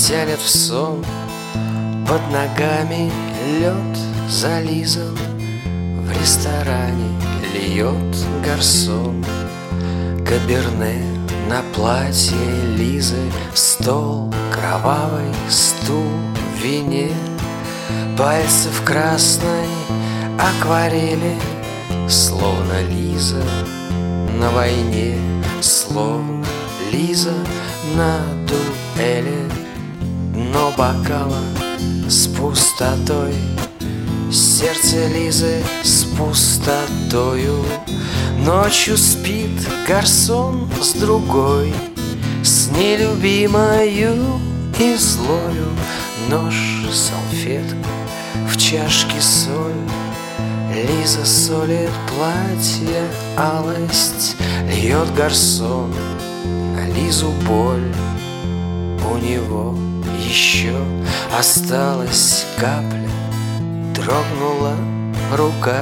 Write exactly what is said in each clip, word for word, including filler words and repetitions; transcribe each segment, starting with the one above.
тянет в сон. Под ногами лед зализан, в ресторане льет гарсон. Каберне на платье Лизы, стол кровавый, стул в вине. Пальцы в красной акварели, словно Лиза на войне, словно Лиза на дуэли. Дно бокала с пустотой, сердце Лизы с пустотою. Ночью спит гарсон с другой, с нелюбимою и злою. Нож, салфетка, в чашке соль. Лиза солит платье, алость, льет гарсон на Лизу боль. У него еще осталась капля, дрогнула рука.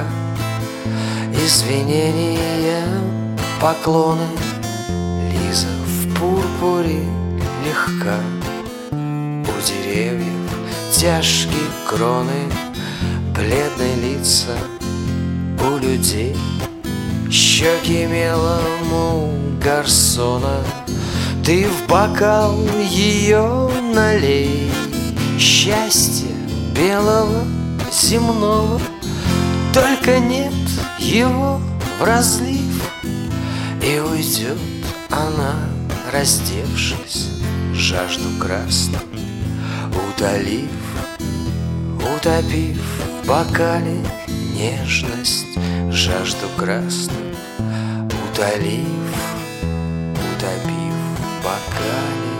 Извинения, поклоны, Лиза в пурпуре легка. У деревьев тяжкие кроны, бледные лица у людей. Щеки мелом у гарсона, ты в бокал ее налей. Счастье белого земного, только нет его в разлив. И уйдет она, раздевшись, жажду красную утолив. Утопив в бокале нежность, жажду красную утолив. Утопив в бокале